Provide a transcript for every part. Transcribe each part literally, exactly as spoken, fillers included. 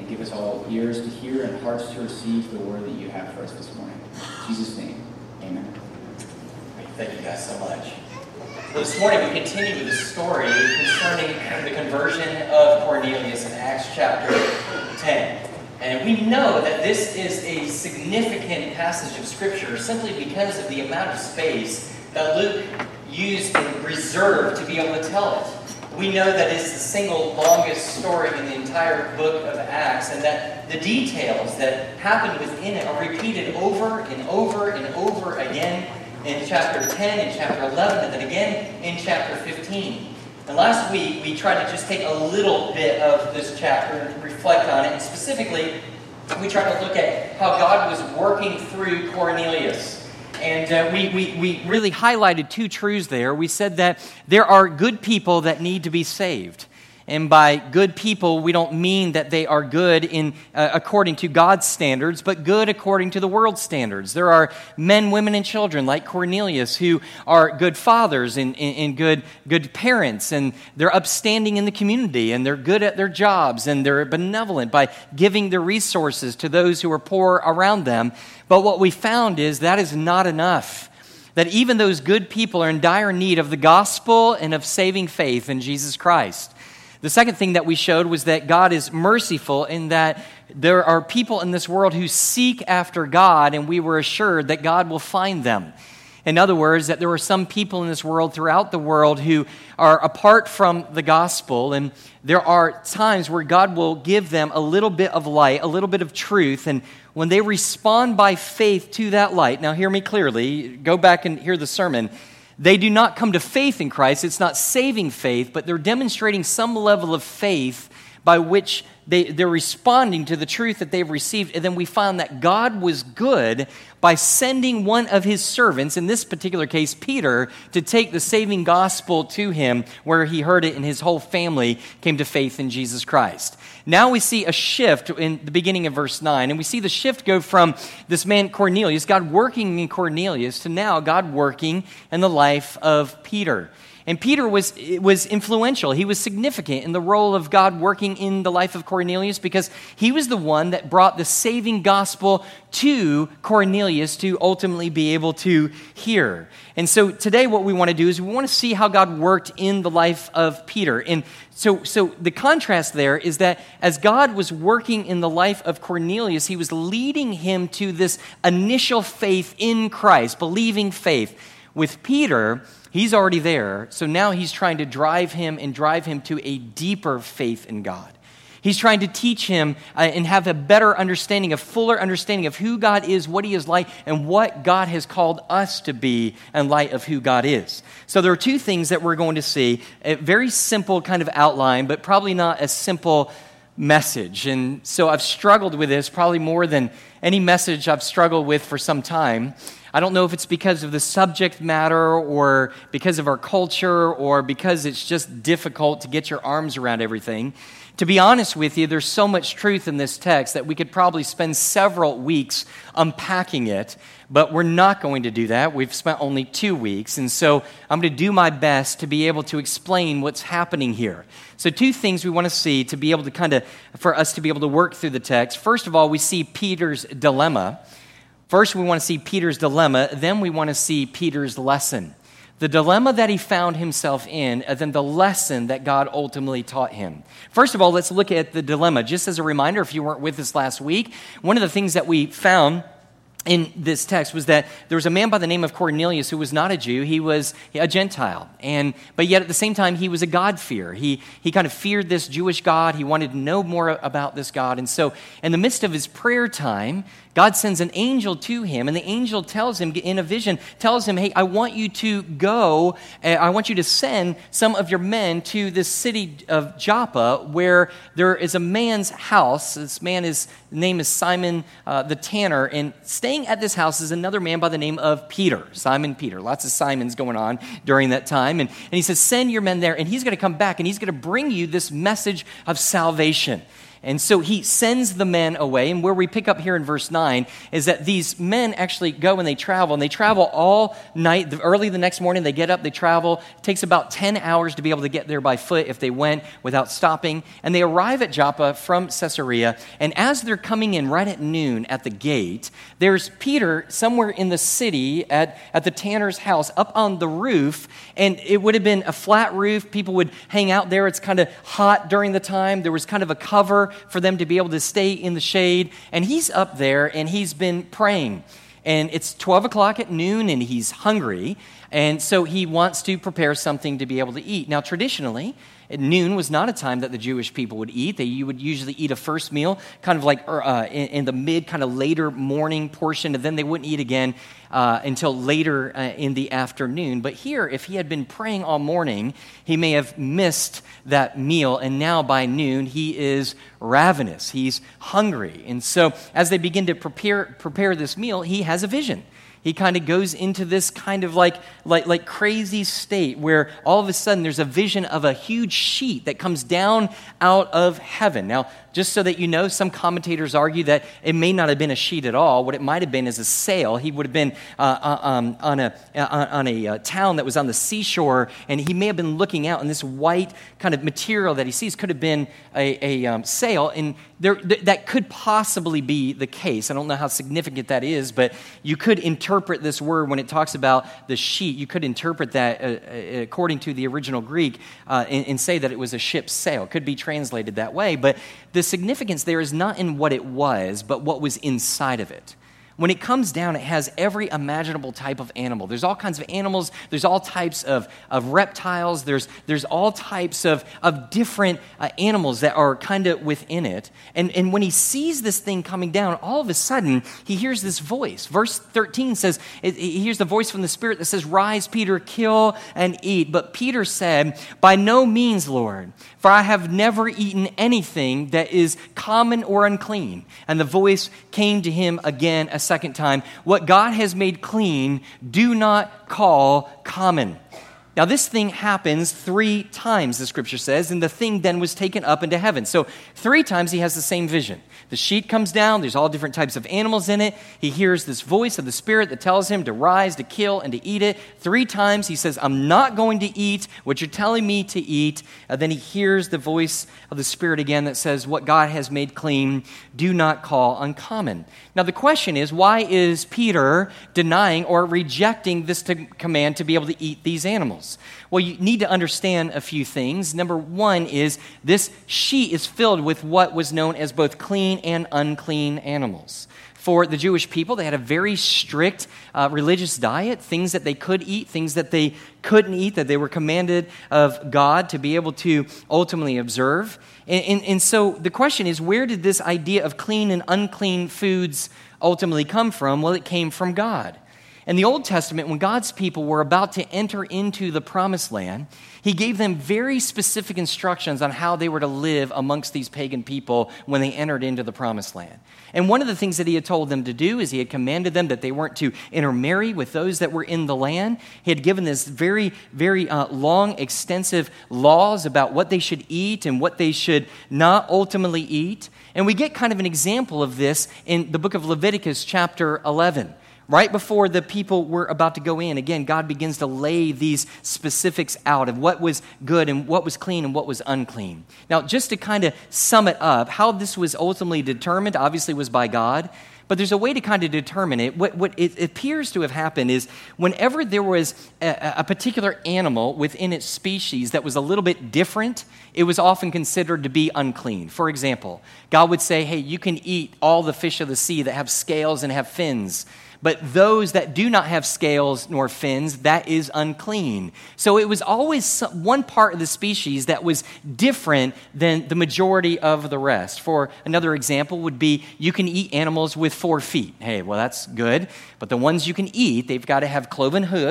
give us all ears to hear and hearts to receive the word that you have for us this morning. In Jesus' name, amen. Thank you guys so much. Well, this morning we continue with the story concerning the conversion of Cornelius in Acts chapter ten. And we know that this is a significant passage of Scripture simply because of the amount of space that Luke used and reserved to be able to tell it. We know that it's the single longest story in the entire book of Acts, and that the details that happen within it are repeated over and over and over again in chapter ten, in chapter eleven, and then again in chapter fifteen. And last week, we tried to just take a little bit of this chapter and reflect on it. And specifically, we tried to look at how God was working through Cornelius. And uh, we, we, we really highlighted two truths there. We said that there are good people that need to be saved. And by good people, we don't mean that they are good in uh, according to God's standards, but good according to the world's standards. There are men, women, and children like Cornelius who are good fathers and, and, and good, good parents, and they're upstanding in the community, and they're good at their jobs, and they're benevolent by giving their resources to those who are poor around them. But what we found is that is not enough. That even those good people are in dire need of the gospel and of saving faith in Jesus Christ. The second thing that we showed was that God is merciful in that there are people in this world who seek after God, and we were assured that God will find them. In other words, that there are some people in this world, throughout the world, who are apart from the gospel, and there are times where God will give them a little bit of light, a little bit of truth, and when they respond by faith to that light, now hear me clearly, go back and hear the sermon, they do not come to faith in Christ. It's not saving faith, but they're demonstrating some level of faith by which they, they're responding to the truth that they've received. And then we found that God was good by sending one of his servants, in this particular case, Peter, to take the saving gospel to him, where he heard it and his whole family came to faith in Jesus Christ. Now we see a shift in the beginning of verse nine, and we see the shift go from this man Cornelius, God working in Cornelius, to now God working in the life of Peter. And Peter was, was influential. He was significant in the role of God working in the life of Cornelius because he was the one that brought the saving gospel to Cornelius to ultimately be able to hear. And so today what we want to do is we want to see how God worked in the life of Peter. And so, so the contrast there is that as God was working in the life of Cornelius, he was leading him to this initial faith in Christ, believing faith. With Peter, he's already there, so now he's trying to drive him and drive him to a deeper faith in God. He's trying to teach him uh, and have a better understanding, a fuller understanding of who God is, what he is like, and what God has called us to be in light of who God is. So there are two things that we're going to see, a very simple kind of outline, but probably not a simple message. And so I've struggled with this probably more than any message I've struggled with for some time. I don't know if it's because of the subject matter or because of our culture or because it's just difficult to get your arms around everything. To be honest with you, there's so much truth in this text that we could probably spend several weeks unpacking it, but we're not going to do that. We've spent only two weeks, and so I'm going to do my best to be able to explain what's happening here. So two things we want to see to be able to kind of, for us to be able to work through the text. First of all, we see Peter's dilemma. First, we want to see Peter's dilemma, then we want to see Peter's lesson. The dilemma that he found himself in, and then the lesson that God ultimately taught him. First of all, let's look at the dilemma. Just as a reminder, if you weren't with us last week, one of the things that we found in this text was that there was a man by the name of Cornelius who was not a Jew. He was a Gentile. And but yet at the same time, he was a God-fearer. He, he kind of feared this Jewish God. He wanted to know more about this God. And so in the midst of his prayer time, God sends an angel to him, and the angel tells him in a vision, tells him, hey, I want you to go, uh, I want you to send some of your men to this city of Joppa where there is a man's house. This man, his name is Simon uh, the tanner, and staying at this house is another man by the name of Peter, Simon Peter. Lots of Simons going on during that time. And, and he says, send your men there, and he's going to come back, and he's going to bring you this message of salvation. And so he sends the men away, and where we pick up here in verse nine is that these men actually go and they travel, and they travel all night. Early the next morning, they get up, they travel. It takes about ten hours to be able to get there by foot if they went without stopping. And they arrive at Joppa from Caesarea, and as they're coming in right at noon at the gate, there's Peter somewhere in the city at, at the tanner's house up on the roof, and it would have been a flat roof. People would hang out there. It's kind of hot during the time. There was kind of a cover for them to be able to stay in the shade. And he's up there and he's been praying. And it's twelve o'clock at noon and he's hungry. And so he wants to prepare something to be able to eat. Now, traditionally, noon was not a time that the Jewish people would eat. They you would usually eat a first meal, kind of like uh, in, in the mid, kind of later morning portion, and then they wouldn't eat again uh, until later uh, in the afternoon. But here, if he had been praying all morning, he may have missed that meal, and now by noon, he is ravenous. He's hungry. And so as they begin to prepare prepare this meal, he has a vision. He kind of goes into this kind of like, like, like crazy state where all of a sudden there's a vision of a huge sheet that comes down out of heaven. Now, just so that you know, some commentators argue that it may not have been a sheet at all. What it might have been is a sail. He would have been uh, um, on a uh, on a uh, town that was on the seashore, and he may have been looking out, and this white kind of material that he sees could have been a, a um, sail, and there th- that could possibly be the case. I don't know how significant that is, but you could interpret this word when it talks about the sheet. You could interpret that uh, according to the original Greek uh, and, and say that it was a ship's sail. It could be translated that way, but the significance there is not in what it was, but what was inside of it. When it comes down, it has every imaginable type of animal. There's all kinds of animals. There's all types of, of reptiles. There's, there's all types of, of different uh, animals that are kind of within it. And, and when he sees this thing coming down, all of a sudden, he hears this voice. Verse thirteen says, it, he hears the voice from the Spirit that says, "Rise, Peter, kill and eat." But Peter said, "By no means, Lord, for I have never eaten anything that is common or unclean." And the voice came to him again a second time, "What God has made clean, do not call common." Now, this thing happens three times, the scripture says, and the thing then was taken up into heaven. So three times he has the same vision. The sheet comes down. There's all different types of animals in it. He hears this voice of the Spirit that tells him to rise, to kill, and to eat it. Three times he says, "I'm not going to eat what you're telling me to eat." Uh, then he hears the voice of the Spirit again that says, "What God has made clean, do not call uncommon." Now, the question is, why is Peter denying or rejecting this to command to be able to eat these animals? Well, you need to understand a few things. Number one is this sheet is filled with what was known as both clean and unclean animals. For the Jewish people, they had a very strict uh, religious diet, things that they could eat, things that they couldn't eat, that they were commanded of God to be able to ultimately observe. And, and, and so the question is, where did this idea of clean and unclean foods ultimately come from? Well, it came from God. In the Old Testament, when God's people were about to enter into the Promised Land, He gave them very specific instructions on how they were to live amongst these pagan people when they entered into the Promised Land. And one of the things that He had told them to do is He had commanded them that they weren't to intermarry with those that were in the land. He had given this very, very uh, long, extensive laws about what they should eat and what they should not ultimately eat. And we get kind of an example of this in the book of Leviticus chapter eleven. Right before the people were about to go in, again, God begins to lay these specifics out of what was good and what was clean and what was unclean. Now, just to kind of sum it up, how this was ultimately determined obviously was by God, but there's a way to kind of determine it. What, what it appears to have happened is whenever there was a, a particular animal within its species that was a little bit different, it was often considered to be unclean. For example, God would say, hey, you can eat all the fish of the sea that have scales and have fins, but those that do not have scales nor fins, that is unclean. So it was always one part of the species that was different than the majority of the rest. For another example would be you can eat animals with four feet. Hey, well, that's good. But the ones you can eat, they've got to have cloven hooves,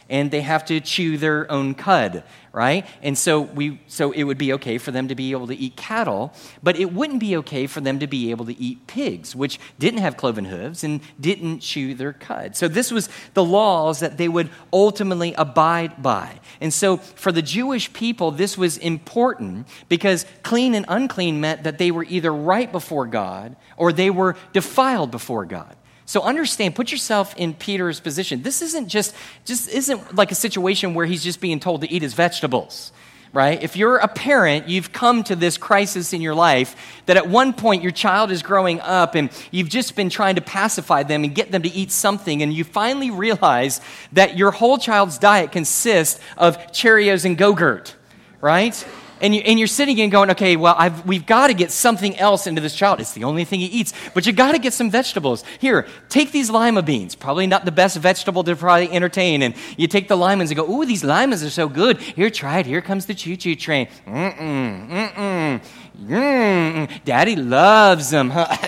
and they have to chew their own cud, right? And so we, so it would be okay for them to be able to eat cattle, but it wouldn't be okay for them to be able to eat pigs, which didn't have cloven hooves and didn't chew their cud. So this was the laws that they would ultimately abide by. And so for the Jewish people, this was important because clean and unclean meant that they were either right before God or they were defiled before God. So understand, put yourself in Peter's position. This isn't just, just isn't like a situation where he's just being told to eat his vegetables, right? If you're a parent, you've come to this crisis in your life that at one point your child is growing up and you've just been trying to pacify them and get them to eat something, and you finally realize that your whole child's diet consists of Cheerios and Go-Gurt, right? And, you, and you're sitting and going, okay, well, I've, we've got to get something else into this child. It's the only thing he eats. But you got to get some vegetables. Here, take these lima beans. Probably not the best vegetable to probably entertain. And you take the limas and go, ooh, these limas are so good. Here, try it. Here comes the choo-choo train. Mm-mm, mm-mm, mm-mm. Daddy loves them.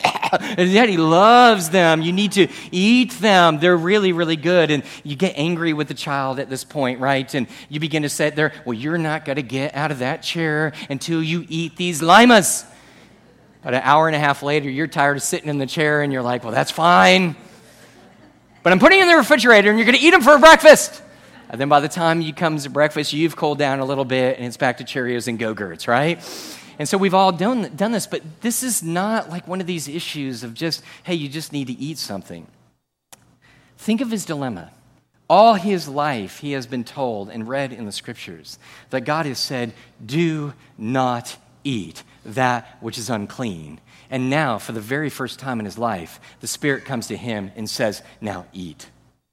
Daddy loves them. You need to eat them. They're really, really good. And you get angry with the child at this point, right? And you begin to sit there, well, you're not going to get out of that chair until you eat these limas. But an hour and a half later, you're tired of sitting in the chair and you're like, well, that's fine. But I'm putting it in the refrigerator and you're going to eat them for breakfast. And then by the time you come to breakfast, you've cooled down a little bit and it's back to Cheerios and Go-Gurts, right? And so we've all done, done this, but this is not like one of these issues of just, hey, you just need to eat something. Think of his dilemma. All his life, he has been told and read in the scriptures that God has said, do not eat that which is unclean. And now, for the very first time in his life, the Spirit comes to him and says, now eat.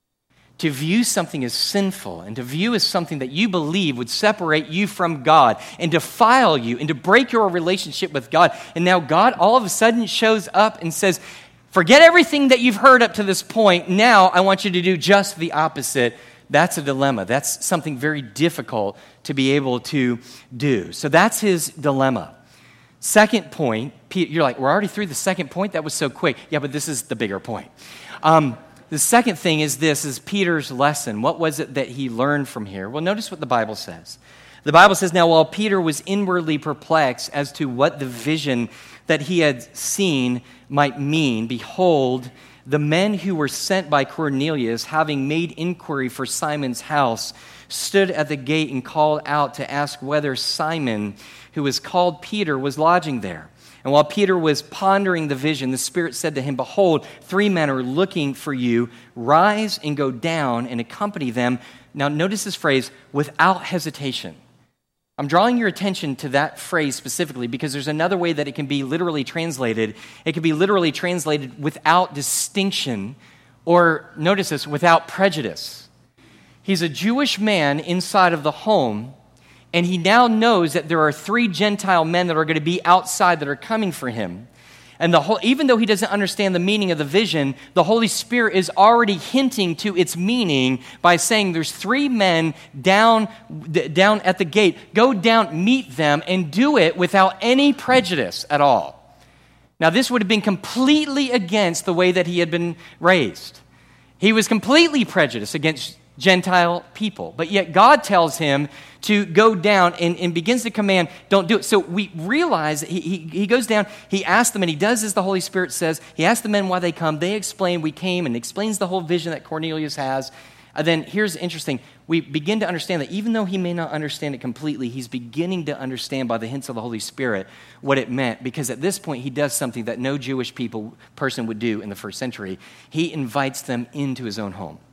To view something as sinful and to view as something that you believe would separate you from God and defile you and to break your relationship with God. And now God all of a sudden shows up and says, forget everything that you've heard up to this point. Now I want you to do just the opposite. That's a dilemma. That's something very difficult to be able to do. So that's his dilemma. Second point, you're like, we're already through the second point? That was so quick. Yeah, but this is the bigger point. Um, The second thing is this, is Peter's lesson. What was it that he learned from here? Well, notice what the Bible says. The Bible says, now while Peter was inwardly perplexed as to what the vision that he had seen might mean, behold, the men who were sent by Cornelius, having made inquiry for Simon's house, stood at the gate and called out to ask whether Simon, who was called Peter, was lodging there. And while Peter was pondering the vision, the Spirit said to him, behold, three men are looking for you. Rise and go down and accompany them. Now notice this phrase, without hesitation. I'm drawing your attention to that phrase specifically because there's another way that it can be literally translated. It can be literally translated without distinction, or notice this, without prejudice. He's a Jewish man inside of the home, and he now knows that there are three Gentile men that are going to be outside that are coming for him. And the whole, even though he doesn't understand the meaning of the vision, the Holy Spirit is already hinting to its meaning by saying there's three men down, d- down at the gate. Go down, meet them, and do it without any prejudice at all. Now, this would have been completely against the way that he had been raised. He was completely prejudiced against Gentile people. But yet God tells him to go down and, and begins to command, don't do it. So we realize that he, he, he goes down, he asks them, and he does as the Holy Spirit says. He asks the men why they come. They explain, we came, and explains the whole vision that Cornelius has. And then here's interesting. We begin to understand that even though he may not understand it completely, he's beginning to understand by the hints of the Holy Spirit what it meant. Because at this point, he does something that no Jewish people person would do in the first century. He invites them into his own home.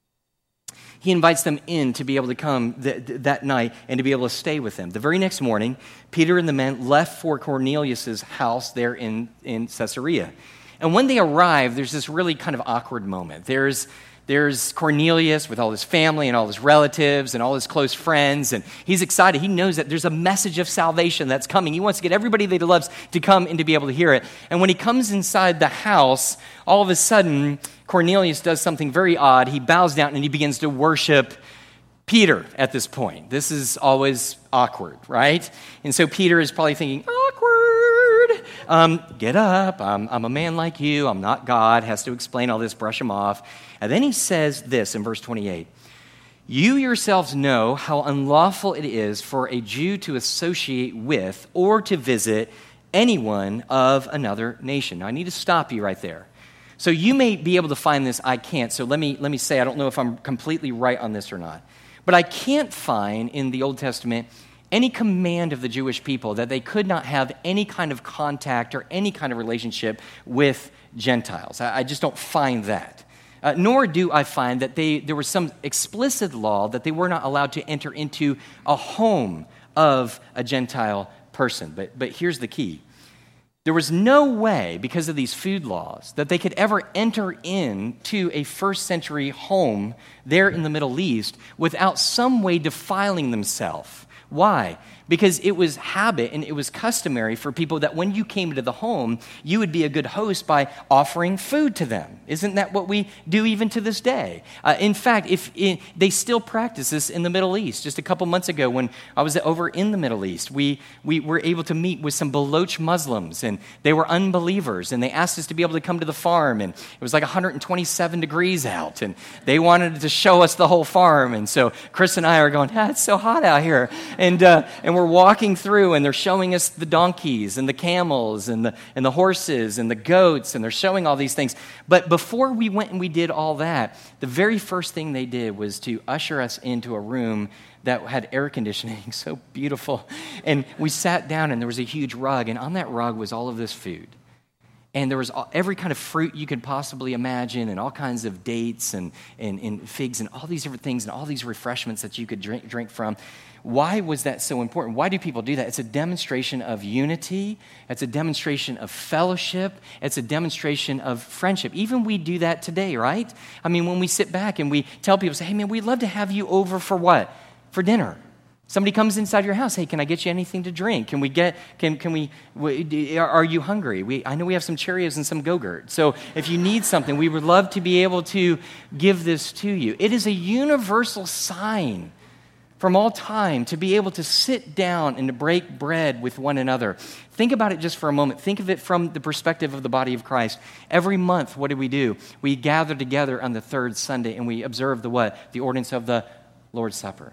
He invites them in to be able to come th- th- that night and to be able to stay with them. The very next morning, Peter and the men left for Cornelius' house there in, in Caesarea. And when they arrive, there's this really kind of awkward moment. There's, there's Cornelius with all his family and all his relatives and all his close friends, and he's excited. He knows that there's a message of salvation that's coming. He wants to get everybody that he loves to come and to be able to hear it. And when he comes inside the house, all of a sudden, Cornelius does something very odd. He bows down and he begins to worship Peter at this point. This is always awkward, right? And so Peter is probably thinking, awkward. Um, get up. I'm, I'm a man like you. I'm not God. Has to explain all this, brush him off. And then he says this in verse twenty-eight. You yourselves know how unlawful it is for a Jew to associate with or to visit anyone of another nation. Now, I need to stop you right there. So you may be able to find this, I can't. So let me let me say, I don't know if I'm completely right on this or not. But I can't find in the Old Testament any command of the Jewish people that they could not have any kind of contact or any kind of relationship with Gentiles. I, I just don't find that. Uh, nor do I find that they there was some explicit law that they were not allowed to enter into a home of a Gentile person. But, but here's the key. There was no way, because of these food laws, that they could ever enter into a first century home there in the Middle East without some way defiling themselves. Why? Because it was habit and it was customary for people that when you came to the home, you would be a good host by offering food to them. Isn't that what we do even to this day? Uh, in fact, if it, they still practice this in the Middle East. Just a couple months ago when I was over in the Middle East, we, we were able to meet with some Baloch Muslims, and they were unbelievers, and they asked us to be able to come to the farm, and it was like one hundred twenty-seven degrees out, and they wanted to show us the whole farm, and so Chris and I are going, ah, it's so hot out here, and uh, and we're walking through, and they're showing us the donkeys and the camels and the and the horses and the goats, and they're showing all these things. But before we went and we did all that, the very first thing they did was to usher us into a room that had air conditioning, so beautiful. And we sat down, and there was a huge rug, and on that rug was all of this food. And there was all, every kind of fruit you could possibly imagine, and all kinds of dates and, and, and figs and all these different things and all these refreshments that you could drink, drink from. Why was that so important? Why do people do that? It's a demonstration of unity. It's a demonstration of fellowship. It's a demonstration of friendship. Even we do that today, right? I mean, when we sit back and we tell people, say, hey, man, we'd love to have you over for what? For dinner. Somebody comes inside your house. Hey, can I get you anything to drink? Can we get? Can can we? Are you hungry? We I know we have some Cheerios and some Go-Gurt. So if you need something, we would love to be able to give this to you. It is a universal sign from all time to be able to sit down and to break bread with one another. Think about it just for a moment. Think of it from the perspective of the body of Christ. Every month, what do we do? We gather together on the third Sunday and we observe the what? The ordinance of the Lord's Supper.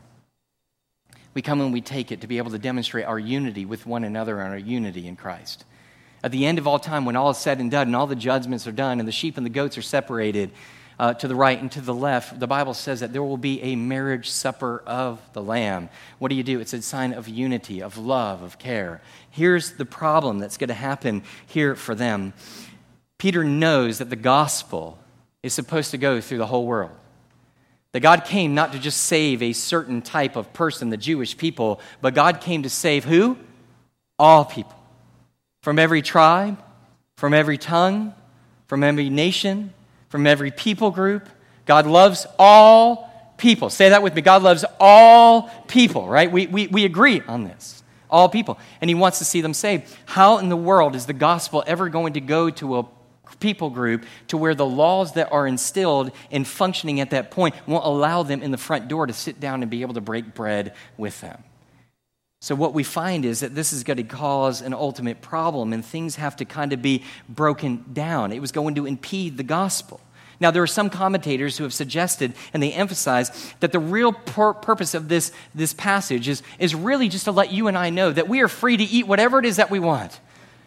We come and we take it to be able to demonstrate our unity with one another and our unity in Christ. At the end of all time, when all is said and done and all the judgments are done and the sheep and the goats are separated uh, to the right and to the left, the Bible says that there will be a marriage supper of the Lamb. What do you do? It's a sign of unity, of love, of care. Here's the problem that's going to happen here for them. Peter knows that the gospel is supposed to go through the whole world. That God came not to just save a certain type of person, the Jewish people, but God came to save who? All people. From every tribe, from every tongue, from every nation, from every people group. God loves all people. Say that with me. God loves all people, right? We, we, we agree on this. All people. And he wants to see them saved. How in the world is the gospel ever going to go to a people group to where the laws that are instilled and functioning at that point won't allow them in the front door to sit down and be able to break bread with them? So what we find is that this is going to cause an ultimate problem, and things have to kind of be broken down. It was going to impede the gospel. Now, there are some commentators who have suggested, and they emphasize, that the real pur- purpose of this, this passage is, is really just to let you and I know that we are free to eat whatever it is that we want.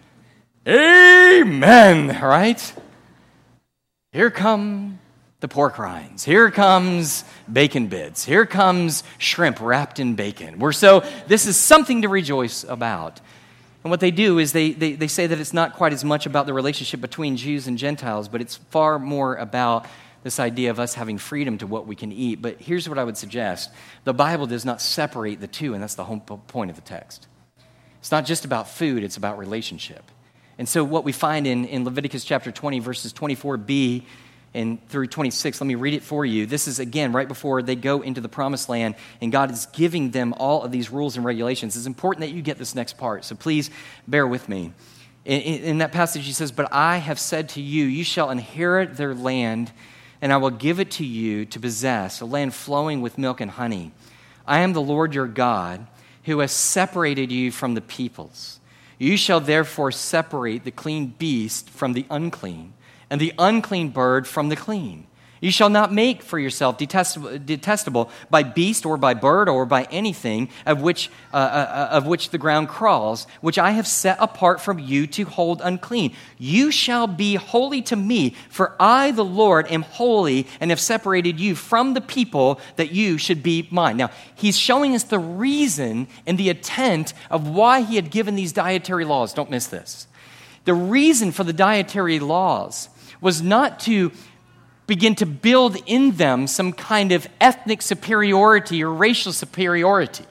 Amen, right? Here come the pork rinds. Here comes bacon bits. Here comes shrimp wrapped in bacon. We're so, this is something to rejoice about. And what they do is they, they, they say that it's not quite as much about the relationship between Jews and Gentiles, but it's far more about this idea of us having freedom to what we can eat. But here's what I would suggest. The Bible does not separate the two, and that's the whole point of the text. It's not just about food, it's about relationship. And so what we find in, in Leviticus chapter twenty, verses twenty-four b and through twenty-six, let me read it for you. This is, again, right before they go into the promised land, and God is giving them all of these rules and regulations. It's important that you get this next part, so please bear with me. In, in, in that passage, he says, "But I have said to you, you shall inherit their land, and I will give it to you to possess, a land flowing with milk and honey. I am the Lord your God, who has separated you from the peoples. You shall therefore separate the clean beast from the unclean, and the unclean bird from the clean. You shall not make for yourself detestable, detestable by beast or by bird or by anything of which, uh, uh, of which the ground crawls, which I have set apart from you to hold unclean. You shall be holy to me, for I, the Lord, am holy and have separated you from the people that you should be mine. Now, he's showing us the reason and the intent of why he had given these dietary laws. Don't miss this. The reason for the dietary laws was not to begin to build in them some kind of ethnic superiority or racial superiority.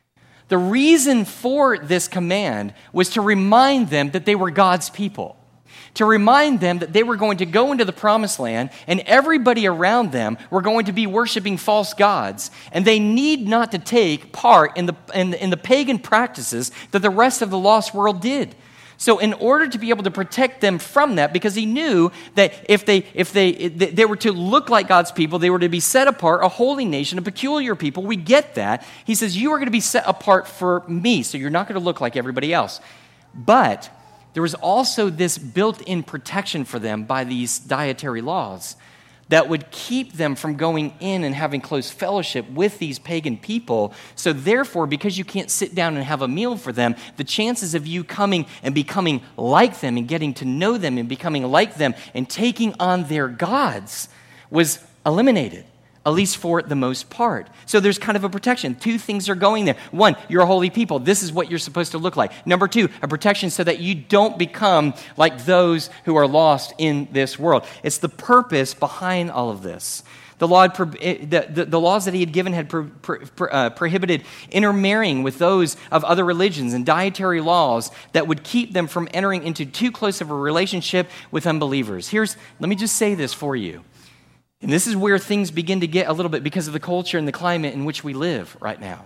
The reason for this command was to remind them that they were God's people, to remind them that they were going to go into the promised land and everybody around them were going to be worshiping false gods, and they need not to take part in the, in the, in the pagan practices that the rest of the lost world did. So in order to be able to protect them from that, because he knew that if they if they they were to look like God's people, they were to be set apart, a holy nation, a peculiar people. We get that. He says, you are going to be set apart for me, so you're not going to look like everybody else. But there was also this built-in protection for them by these dietary laws that would keep them from going in and having close fellowship with these pagan people. So therefore, because you can't sit down and have a meal for them, the chances of you coming and becoming like them and getting to know them and becoming like them and taking on their gods was eliminated, at least for the most part. So there's kind of a protection. Two things are going there. One, you're a holy people. This is what you're supposed to look like. Number two, a protection so that you don't become like those who are lost in this world. It's the purpose behind all of this. The, law, the, the, the laws that he had given had pro, pro, pro, uh, prohibited intermarrying with those of other religions and dietary laws that would keep them from entering into too close of a relationship with unbelievers. Here's, let me just say this for you. And this is where things begin to get a little bit because of the culture and the climate in which we live right now.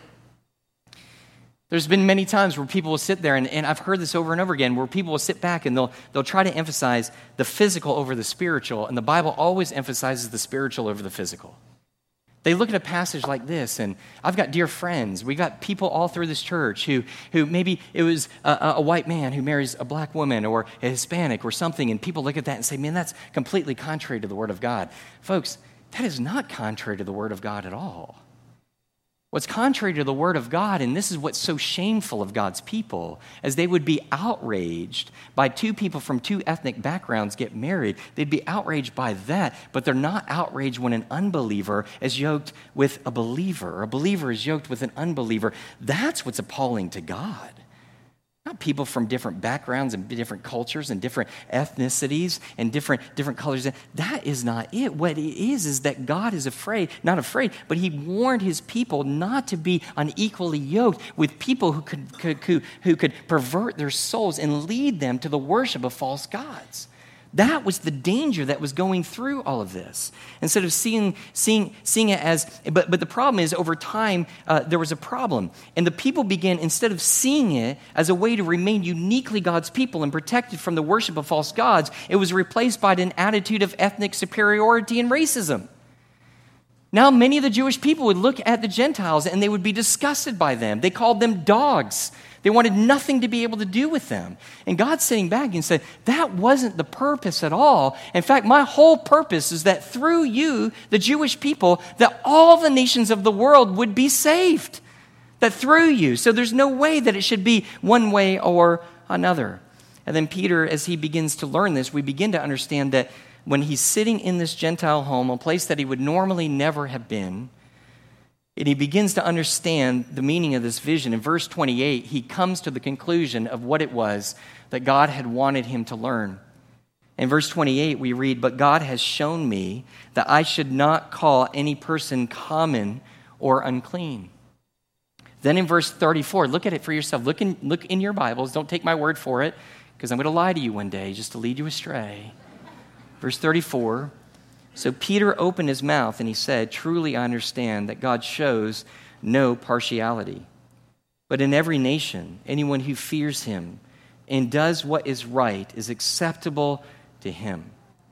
There's been many times where people will sit there, and, and I've heard this over and over again, where people will sit back and they'll they'll try to emphasize the physical over the spiritual, and the Bible always emphasizes the spiritual over the physical. They look at a passage like this, and I've got dear friends. We've got people all through this church who, who maybe it was a, a white man who marries a black woman or a Hispanic or something, and people look at that and say, man, that's completely contrary to the Word of God. Folks, that is not contrary to the Word of God at all. What's contrary to the Word of God, and this is what's so shameful of God's people, as they would be outraged by two people from two ethnic backgrounds get married. They'd be outraged by that, but they're not outraged when an unbeliever is yoked with a believer, or a believer is yoked with an unbeliever. That's what's appalling to God. Not people from different backgrounds and different cultures and different ethnicities and different, different colors. That is not it. What it is is that God is afraid, not afraid, but he warned his people not to be unequally yoked with people who could, could, who, who could pervert their souls and lead them to the worship of false gods. That was the danger that was going through all of this. Instead of seeing seeing seeing it as, but but the problem is over time uh, there was a problem, and the people began, instead of seeing it as a way to remain uniquely God's people and protected from the worship of false gods, it was replaced by an attitude of ethnic superiority and racism. Now many of the Jewish people would look at the Gentiles and they would be disgusted by them. They called them dogs. They wanted nothing to be able to do with them. And God's sitting back and said, that wasn't the purpose at all. In fact, my whole purpose is that through you, the Jewish people, that all the nations of the world would be saved. That through you. So there's no way that it should be one way or another. And then Peter, as he begins to learn this, we begin to understand that when he's sitting in this Gentile home, a place that he would normally never have been, and he begins to understand the meaning of this vision. In verse twenty-eight, he comes to the conclusion of what it was that God had wanted him to learn. In verse twenty-eight, we read, "But God has shown me that I should not call any person common or unclean." Then in verse thirty-four, look at it for yourself. Look in, look in your Bibles. Don't take my word for it, because I'm going to lie to you one day just to lead you astray. Verse thirty-four, "So Peter opened his mouth and he said, 'Truly I understand that God shows no partiality. But in every nation, anyone who fears him and does what is right is acceptable to him.'"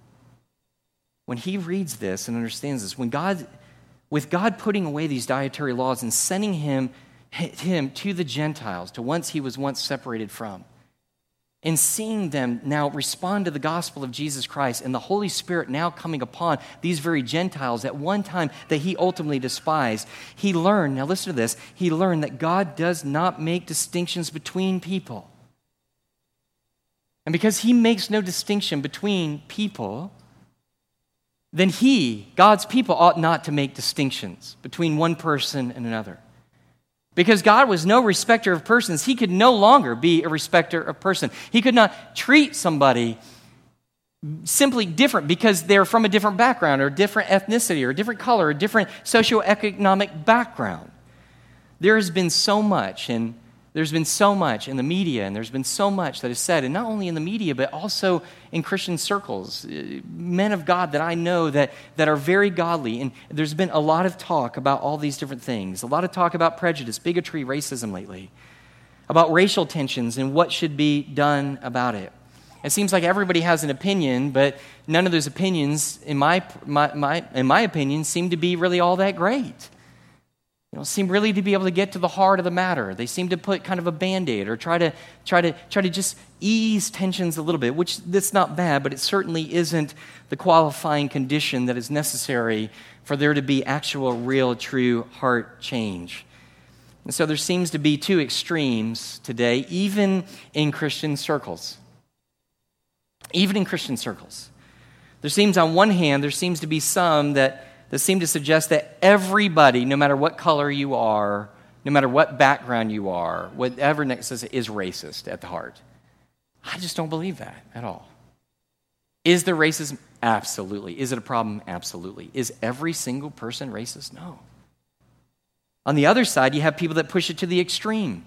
When he reads this and understands this, when God, with God putting away these dietary laws and sending him, him to the Gentiles, to once he was once separated from, and seeing them now respond to the gospel of Jesus Christ and the Holy Spirit now coming upon these very Gentiles at one time that he ultimately despised, he learned, now listen to this, he learned that God does not make distinctions between people. And because he makes no distinction between people, then he, God's people, ought not to make distinctions between one person and another. Because God was no respecter of persons, he could no longer be a respecter of person. He could not treat somebody simply different because they're from a different background or different ethnicity or a different color or a different socioeconomic background. There has been so much, and there's been so much in the media, and there's been so much that is said, and not only in the media, but also in Christian circles, men of God that I know that, that are very godly, and there's been a lot of talk about all these different things, a lot of talk about prejudice, bigotry, racism lately, about racial tensions and what should be done about it. It seems like everybody has an opinion, but none of those opinions, in my, my, my, in my opinion, seem to be really all that great. You know, seem really to be able to get to the heart of the matter. They seem to put kind of a Band-Aid or try to try to try to just ease tensions a little bit, which that's not bad, but it certainly isn't the qualifying condition that is necessary for there to be actual, real, true heart change. And so there seems to be two extremes today, even in Christian circles. Even in Christian circles. There seems, on one hand, there seems to be some that that seem to suggest that everybody, no matter what color you are, no matter what background you are, whatever next is, is racist at the heart. I just don't believe that at all. Is there racism? Absolutely. Is it a problem? Absolutely. Is every single person racist? No. On the other side, you have people that push it to the extreme.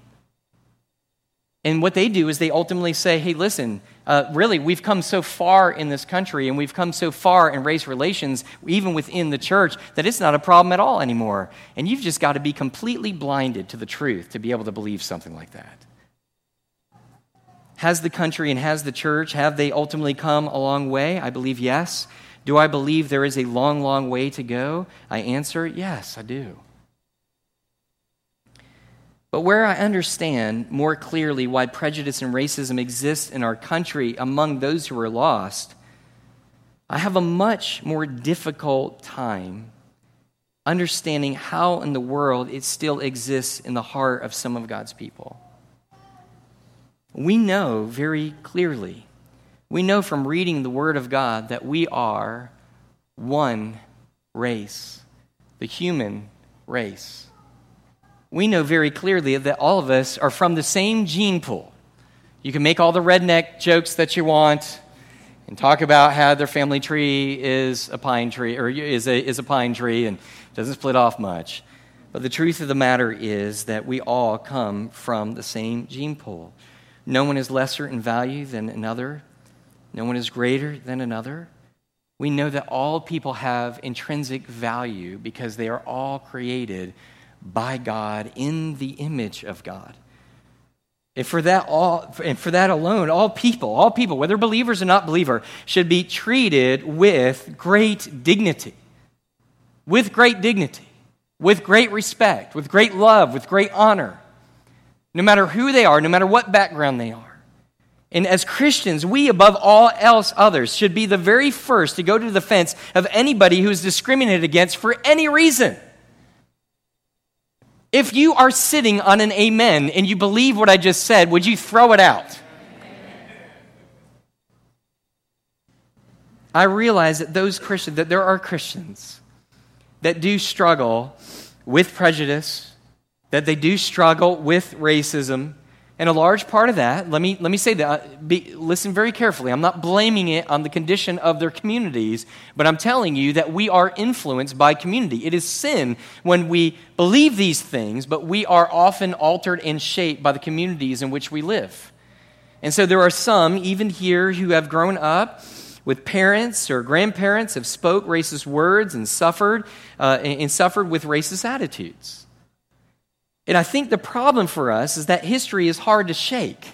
And what they do is they ultimately say, hey, listen, uh, really, we've come so far in this country and we've come so far in race relations, even within the church, that it's not a problem at all anymore. And you've just got to be completely blinded to the truth to be able to believe something like that. Has the country and has the church, have they ultimately come a long way? I believe yes. Do I believe there is a long, long way to go? I answer, yes, I do. But where I understand more clearly why prejudice and racism exist in our country among those who are lost, I have a much more difficult time understanding how in the world it still exists in the heart of some of God's people. We know very clearly, we know from reading the Word of God that we are one race, the human race. We know very clearly that all of us are from the same gene pool. You can make all the redneck jokes that you want and talk about how their family tree is a pine tree or is a, is a pine tree and doesn't split off much. But the truth of the matter is that we all come from the same gene pool. No one is lesser in value than another. No one is greater than another. We know that all people have intrinsic value because they are all created by God in the image of God. And for that all and for that alone, all people, all people, whether believers or not believer, should be treated with great dignity. With great dignity, with great respect, with great love, with great honor. No matter who they are, no matter what background they are. And as Christians, we above all else others should be the very first to go to the defense of anybody who is discriminated against for any reason. If you are sitting on an amen and you believe what I just said, would you throw it out? I realize that those Christians, that there are Christians that do struggle with prejudice, that they do struggle with racism, and a large part of that, let me let me say that, be, listen very carefully. I'm not blaming it on the condition of their communities, but I'm telling you that we are influenced by community. It is sin when we believe these things, but we are often altered and shaped by the communities in which we live. And so there are some, even here, who have grown up with parents or grandparents have spoke racist words and suffered uh, and suffered with racist attitudes. And I think the problem for us is that history is hard to shake.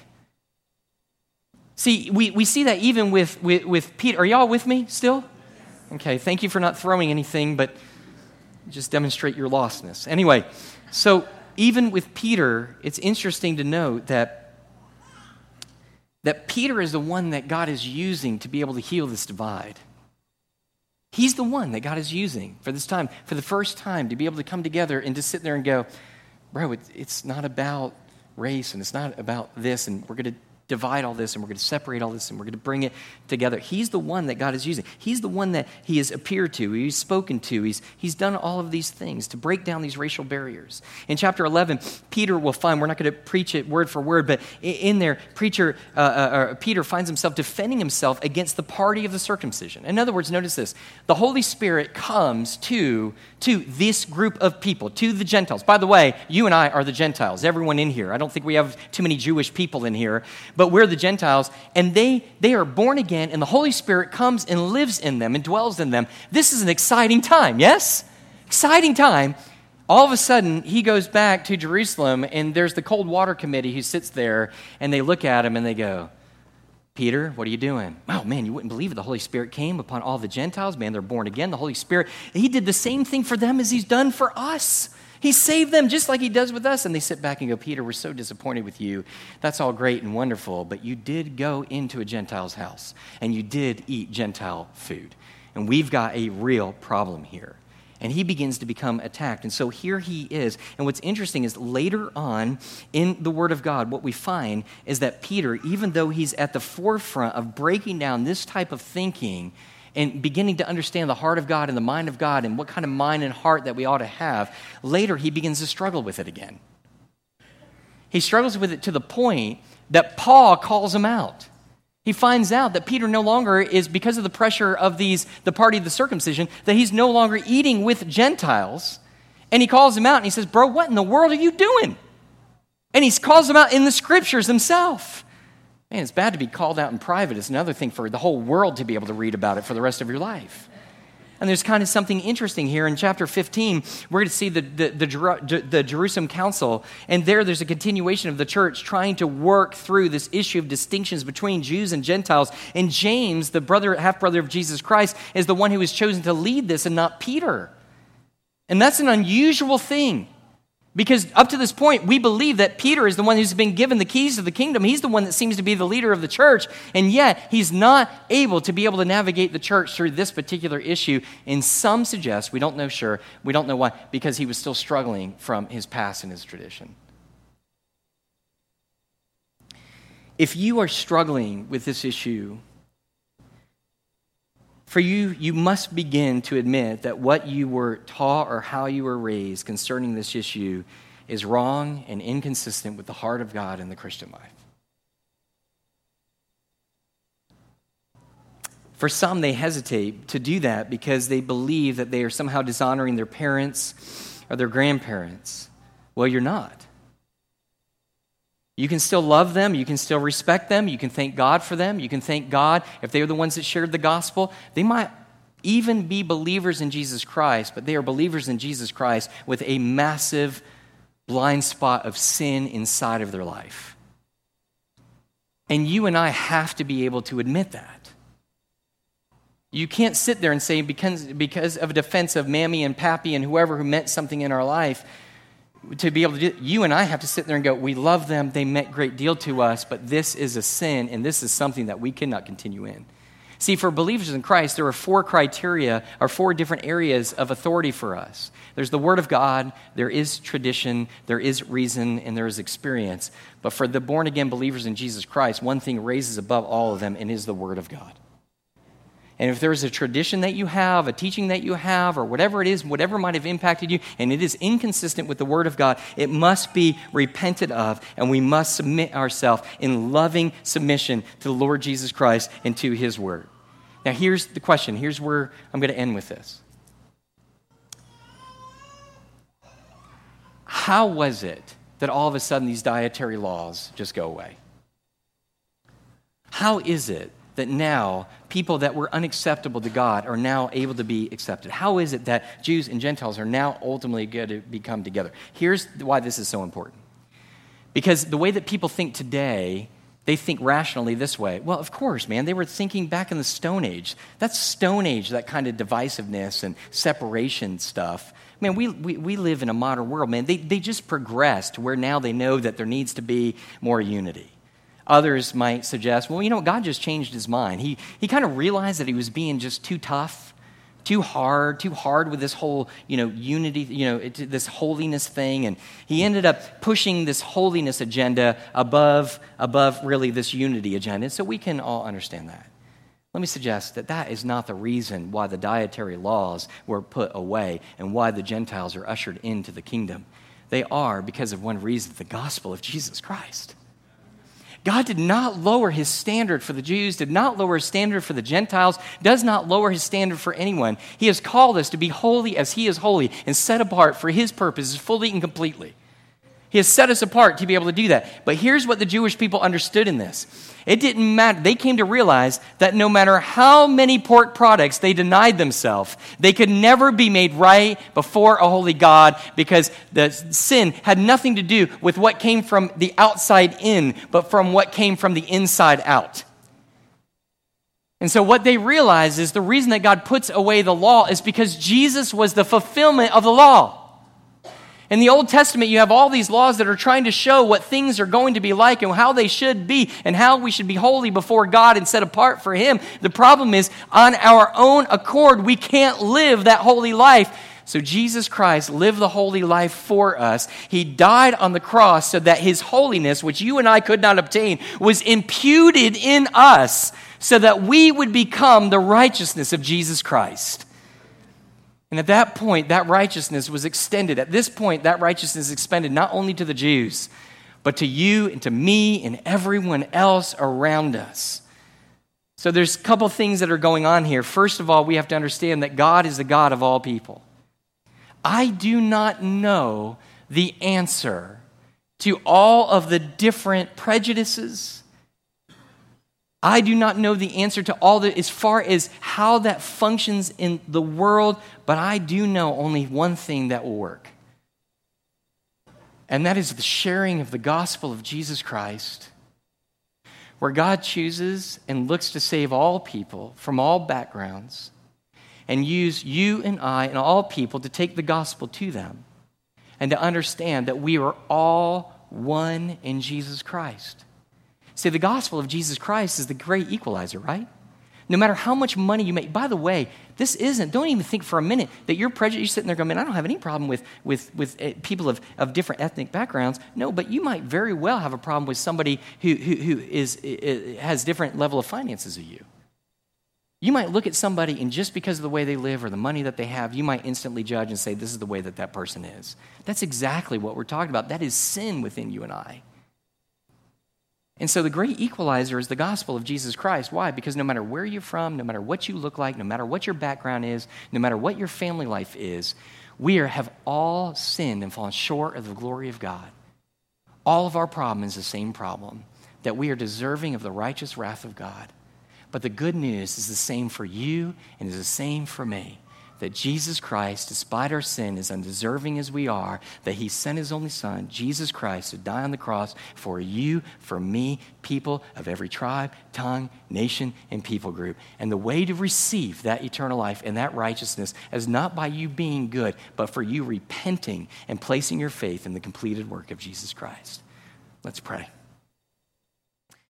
See, we, we see that even with, with, with Peter. Are y'all with me still? Okay, thank you for not throwing anything, but just demonstrate your lostness. Anyway, so even with Peter, it's interesting to note that that Peter is the one that God is using to be able to heal this divide. He's the one that God is using for this time, for the first time, to be able to come together and to sit there and go, bro, it, it's not about race and it's not about this, and we're going to divide all this and we're going to separate all this and we're going to bring it together. He's the one that God is using. He's the one that he has appeared to, he's spoken to, he's, he's done all of these things to break down these racial barriers. In chapter eleven, Peter will find, we're not going to preach it word for word, but in there, preacher, uh, uh, Peter finds himself defending himself against the party of the circumcision. In other words, notice this, the Holy Spirit comes to, to this group of people, to the Gentiles. By the way, you and I are the Gentiles, everyone in here. I don't think we have too many Jewish people in here, but we're the Gentiles, and they, they are born again, and the Holy Spirit comes and lives in them and dwells in them. This is an exciting time, yes? Exciting time. All of a sudden, he goes back to Jerusalem, and there's the cold water committee who sits there, and they look at him and they go, Peter, what are you doing? Oh, man, you wouldn't believe it. The Holy Spirit came upon all the Gentiles. Man, they're born again. The Holy Spirit, he did the same thing for them as he's done for us. He saved them just like he does with us. And they sit back and go, Peter, we're so disappointed with you. That's all great and wonderful, but you did go into a Gentile's house, and you did eat Gentile food. And we've got a real problem here. And he begins to become attacked. And so here he is. And what's interesting is later on in the Word of God, what we find is that Peter, even though he's at the forefront of breaking down this type of thinking and beginning to understand the heart of God and the mind of God and what kind of mind and heart that we ought to have, later he begins to struggle with it again. He struggles with it to the point that Paul calls him out. He finds out that Peter no longer is, because of the pressure of these, the party of the circumcision, that he's no longer eating with Gentiles. And he calls him out and he says, bro, what in the world are you doing? And he calls him out in the scriptures himself. Man, it's bad to be called out in private. It's another thing for the whole world to be able to read about it for the rest of your life. And there's kind of something interesting here in chapter fifteen. We're going to see the, the, the, the Jerusalem Council, and there there's a continuation of the church trying to work through this issue of distinctions between Jews and Gentiles. And James, the brother, half-brother of Jesus Christ, is the one who was chosen to lead this and not Peter. And that's an unusual thing. Because up to this point, we believe that Peter is the one who's been given the keys to the kingdom. He's the one that seems to be the leader of the church. And yet, he's not able to be able to navigate the church through this particular issue. And some suggest, we don't know sure, we don't know why, because he was still struggling from his past and his tradition. If you are struggling with this issue, for you, you must begin to admit that what you were taught or how you were raised concerning this issue is wrong and inconsistent with the heart of God in the Christian life. For some, they hesitate to do that because they believe that they are somehow dishonoring their parents or their grandparents. Well, you're not. You can still love them. You can still respect them. You can thank God for them. You can thank God if they are the ones that shared the gospel. They might even be believers in Jesus Christ, but they are believers in Jesus Christ with a massive blind spot of sin inside of their life. And you and I have to be able to admit that. You can't sit there and say, because, because of a defense of Mammy and Pappy and whoever who meant something in our life, to be able to do, you and I have to sit there and go, we love them, they meant a great deal to us, but this is a sin, and this is something that we cannot continue in. See, for believers in Christ, there are four criteria, or four different areas of authority for us. There's the Word of God, there is tradition, there is reason, and there is experience. But for the born-again believers in Jesus Christ, one thing raises above all of them, and is the Word of God. And if there's a tradition that you have, a teaching that you have, or whatever it is, whatever might have impacted you, and it is inconsistent with the Word of God, it must be repented of, and we must submit ourselves in loving submission to the Lord Jesus Christ and to His Word. Now here's the question. Here's where I'm going to end with this. How was it that all of a sudden these dietary laws just go away? How is it that now people that were unacceptable to God are now able to be accepted? How is it that Jews and Gentiles are now ultimately going to become together? Here's why this is so important. Because the way that people think today, they think rationally this way. Well, of course, man, they were thinking back in the Stone Age. That's Stone Age, that kind of divisiveness and separation stuff. Man, we, we, we live in a modern world, man. They, they just progressed to where now they know that there needs to be more unity. Others might suggest, well, you know, God just changed his mind. He, he kind of realized that he was being just too tough, too hard, too hard with this whole, you know, unity, you know, it, this holiness thing. And he ended up pushing this holiness agenda above, above really this unity agenda. And so we can all understand that. Let me suggest that that is not the reason why the dietary laws were put away and why the Gentiles are ushered into the kingdom. They are because of one reason, the gospel of Jesus Christ. God did not lower his standard for the Jews, did not lower his standard for the Gentiles, does not lower his standard for anyone. He has called us to be holy as he is holy and set apart for his purposes fully and completely. He has set us apart to be able to do that. But here's what the Jewish people understood in this. It didn't matter. They came to realize that no matter how many pork products they denied themselves, they could never be made right before a holy God because the sin had nothing to do with what came from the outside in, but from what came from the inside out. And so what they realized is the reason that God puts away the law is because Jesus was the fulfillment of the law. In the Old Testament, you have all these laws that are trying to show what things are going to be like and how they should be and how we should be holy before God and set apart for him. The problem is, on our own accord, we can't live that holy life. So Jesus Christ lived the holy life for us. He died on the cross so that his holiness, which you and I could not obtain, was imputed in us so that we would become the righteousness of Jesus Christ. And at that point, that righteousness was extended. At this point, that righteousness is expanded not only to the Jews, but to you and to me and everyone else around us. So there's a couple things that are going on here. First of all, we have to understand that God is the God of all people. I do not know the answer to all of the different prejudices. I do not know the answer to all that as far as how that functions in the world, but I do know only one thing that will work. And that is the sharing of the gospel of Jesus Christ, where God chooses and looks to save all people from all backgrounds and use you and I and all people to take the gospel to them and to understand that we are all one in Jesus Christ. See, the gospel of Jesus Christ is the great equalizer, right? No matter how much money you make. By the way, this isn't, don't even think for a minute that you're prejudiced. You're sitting there going, man, I don't have any problem with, with, with uh, people of, of different ethnic backgrounds. No, but you might very well have a problem with somebody who, who, who is, uh, has different level of finances as you. You might look at somebody and just because of the way they live or the money that they have, you might instantly judge and say, this is the way that that person is. That's exactly what we're talking about. That is sin within you and I. And so the great equalizer is the gospel of Jesus Christ. Why? Because no matter where you're from, no matter what you look like, no matter what your background is, no matter what your family life is, we are, have all sinned and fallen short of the glory of God. All of our problem is the same problem, that we are deserving of the righteous wrath of God. But the good news is the same for you and is the same for me. That Jesus Christ, despite our sin, as undeserving as we are, that he sent his only son, Jesus Christ, to die on the cross for you, for me, people of every tribe, tongue, nation, and people group. And the way to receive that eternal life and that righteousness is not by you being good, but for you repenting and placing your faith in the completed work of Jesus Christ. Let's pray.